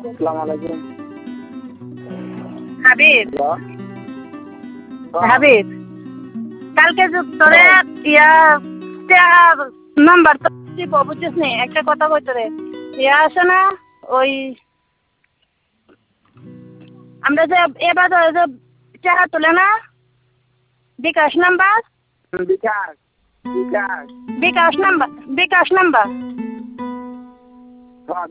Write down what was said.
আসসালামু আলাইকুম। হাবিব হাবিব কালকে তোরে নাম্বার তো বুঝছিস নি, একটা কথা কইতে রে আসে না ওই আমরা যে এবার যে টাকা তুলে না বিকাশ নাম্বার বিকাশ বিকাশ বিকাশ নাম্বার